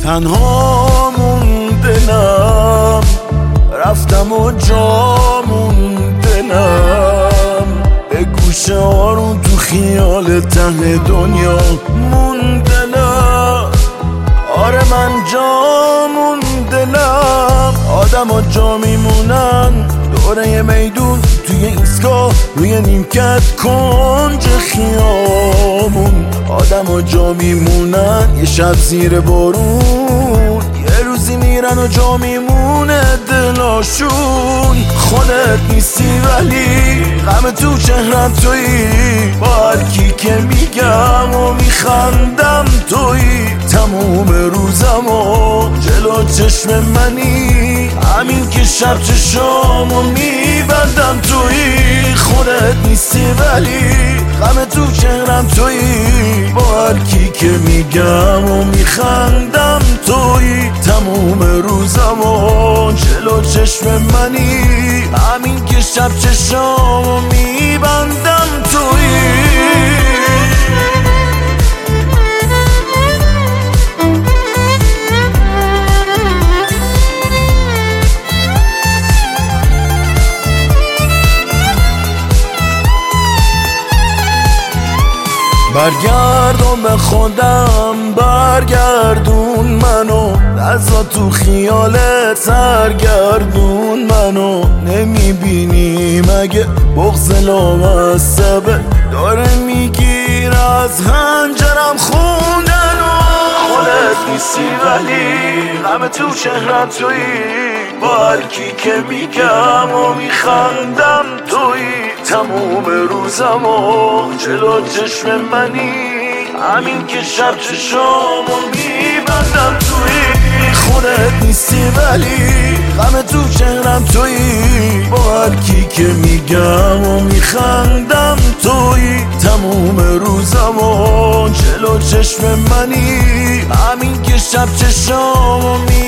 تنها موندنم، رفتم و جا موندنم، به گوشه آروم تو خیال ته دنیا موندنم. آره من جا موندنم، آدم ها جا میمونن دوره میدون، توی ایستگاه روی نیمکت کنج خیامون. آدم ها جا میمونن یه شب زیر بارون، یه روزی میرن و جا میمونه دلاشون. خودت نیستی ولی غم تو چهرم تویی، با هر کی که میگم و میخندم تویی. تموم روزم و جلو چشم منی، همین که شب چشامو میبندم تویی. خودت نیستی ولی غم تو چهرم تویی، با هر کی که میگم و میخندم تویی. تموم روزم و جلو چشم منی، همین که شب چشامو میبندم تویی. برگردون به خودم، برگردون منو، دستا تو خیالت سرگردون منو. نمیبینی مگه بغض لامصبه داره میگیر از هنجرم خوندنو. خودت نیستی ولی غم تو چهرم تویی، با هر کی که میگم و میخندم تویی. تموم روزم و جلو چشم منی، همین که شب چشامو میبندم تویی. خودت نیستی ولی غم تو چهرم تویی، با هر کی که میگم و میخندم تویی. تموم روزم و جلو چشم منی، همین که شب چشامو